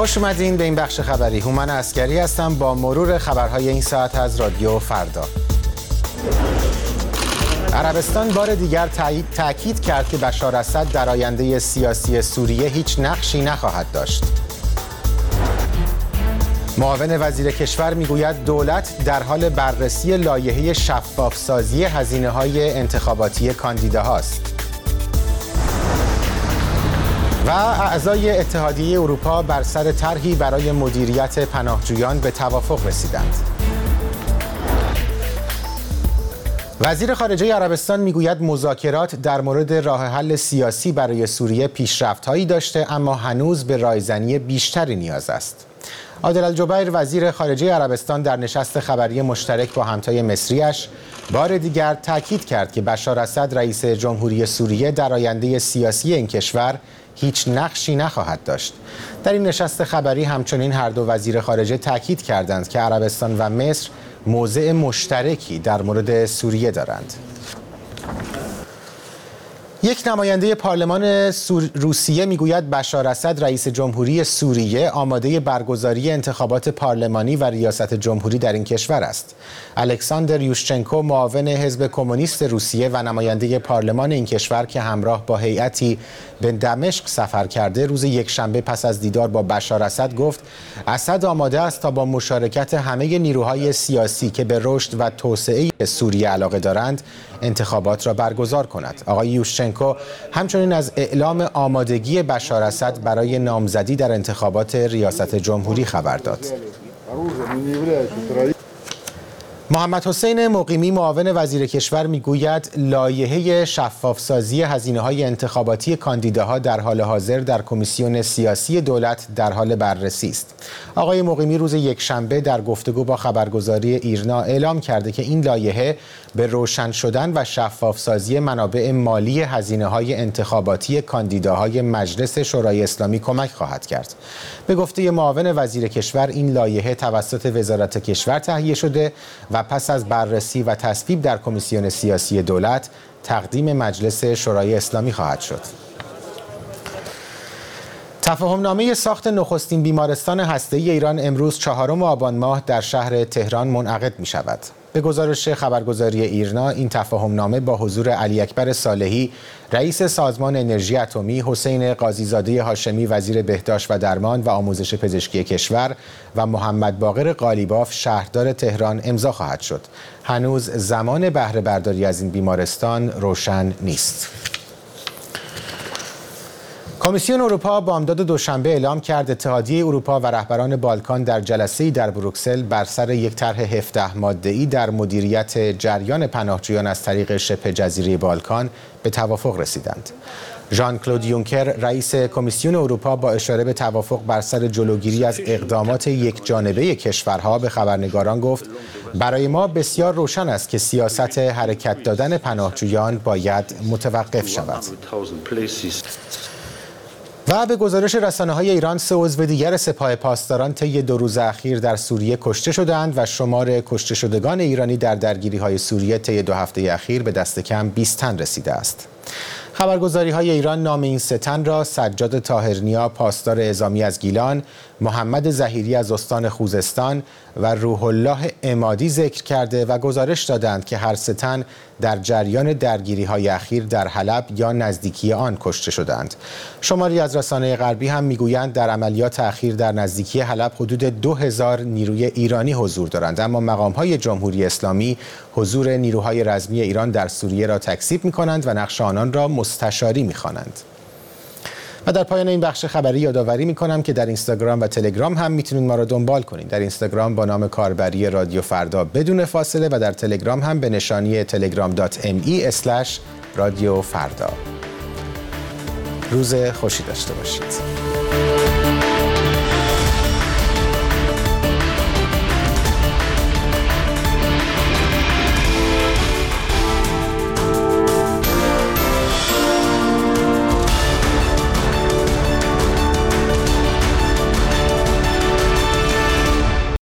خوش اومدین به این بخش خبری. هومن عسکری هستم با مرور خبرهای این ساعت از رادیو فردا. عربستان بار دیگر تأکید کرد که بشار اسد در آینده سیاسی سوریه هیچ نقشی نخواهد داشت. معاون وزیر کشور میگوید دولت در حال بررسی لایحه شفاف‌سازی هزینه‌های انتخاباتی کاندیداهاست. و اعضای اتحادیه اروپا بر سر طرحی برای مدیریت پناهجویان به توافق رسیدند. وزیر خارجه عربستان میگوید مذاکرات در مورد راه حل سیاسی برای سوریه پیشرفت‌هایی داشته، اما هنوز به رایزنی بیشتری نیاز است. عادل الجبیر وزیر خارجه عربستان در نشست خبری مشترک با همتای مصریش بار دیگر تاکید کرد که بشار اسد رئیس جمهوری سوریه در آینده سیاسی این کشور هیچ نقشی نخواهد داشت. در این نشست خبری همچنین هر دو وزیر خارجه تاکید کردند که عربستان و مصر موضع مشترکی در مورد سوریه دارند. یک نماینده پارلمان روسیه میگوید بشار اسد رئیس جمهوری سوریه آماده برگزاری انتخابات پارلمانی و ریاست جمهوری در این کشور است. الکساندر یوشچنکو معاون حزب کمونیست روسیه و نماینده پارلمان این کشور که همراه با هیئتی به دمشق سفر کرده روز یکشنبه پس از دیدار با بشار اسد گفت اسد آماده است تا با مشارکت همه نیروهای سیاسی که به رشد و توسعه سوریه علاقه دارند انتخابات را برگزار کند. آقای یوشچنکو همچنین از اعلام آمادگی بشار اسد برای نامزدی در انتخابات ریاست جمهوری خبر داد. محمد حسین مقیمی معاون وزیر کشور میگوید لایحه شفاف‌سازی هزینه‌های انتخاباتی کاندیداها در حال حاضر در کمیسیون سیاسی دولت در حال بررسی است. آقای مقیمی روز یکشنبه در گفتگو با خبرگزاری ایرنا اعلام کرده که این لایحه به روشن شدن و شفاف‌سازی منابع مالی هزینه‌های انتخاباتی کاندیداهای مجلس شورای اسلامی کمک خواهد کرد. به گفته معاون وزیر کشور این لایحه توسط وزارت کشور تهیه شده و پس از بررسی و تصویب در کمیسیون سیاسی دولت تقدیم مجلس شورای اسلامی خواهد شد. تفاهمنامه ساخت نخستین بیمارستان هسته‌ای ایران امروز 4 آبان ماه در شهر تهران منعقد می شود. به گزارش خبرگزاری ایرنا این تفاهمنامه با حضور علی اکبر صالحی رئیس سازمان انرژی اتمی، حسین قاضیزاده هاشمی وزیر بهداشت و درمان و آموزش پزشکی کشور و محمد باقر قالیباف شهردار تهران امضا خواهد شد. هنوز زمان بهره برداری از این بیمارستان روشن نیست. کمیسیون اروپا بامداد دوشنبه اعلام کرد اتحادیه اروپا و رهبران بالکان در جلسه‌ای در بروکسل بر سر یک طرح 17 ماده‌ای در مدیریت جریان پناهجویان از طریق شبه جزیره بالکان به توافق رسیدند. ژان کلود یونکر رئیس کمیسیون اروپا با اشاره به توافق بر سر جلوگیری از اقدامات یک جانبه کشورها به خبرنگاران گفت برای ما بسیار روشن است که سیاست حرکت دادن پناهجویان باید متوقف شود. و به گزارش رسانه‌های ایران 3 عضو دیگر سپاه پاسداران طی 2 روز اخیر در سوریه کشته شدند و شمار کشته شدگان ایرانی در درگیری‌های سوریه طی 2 هفته اخیر به دست کم 20 تن رسیده است. خبرگزاری‌های ایران نام این 3 تن را سجاد طاهرنیا پاسدار اعزامی از گیلان، محمد ظهیری از استان خوزستان و روح الله عمادی ذکر کرده و گزارش دادند که هر 3 تن در جریان درگیری‌های اخیر در حلب یا نزدیکی آن کشته شدند. شماری از رسانه‌های غربی هم میگویند در عملیات اخیر در نزدیکی حلب حدود 2000 نیروی ایرانی حضور دارند، اما مقام‌های جمهوری اسلامی حضور نیروهای رزمی ایران در سوریه را تکذیب می‌کنند و نقش آنان را مستشاری می‌خوانند. و در پایان این بخش خبری یادآوری می‌کنم که در اینستاگرام و تلگرام هم میتونید ما را دنبال کنید. در اینستاگرام با نام کاربری رادیو فردا بدون فاصله و در تلگرام هم به نشانی telegram.me/رادیو فردا. روز خوشی داشته باشید.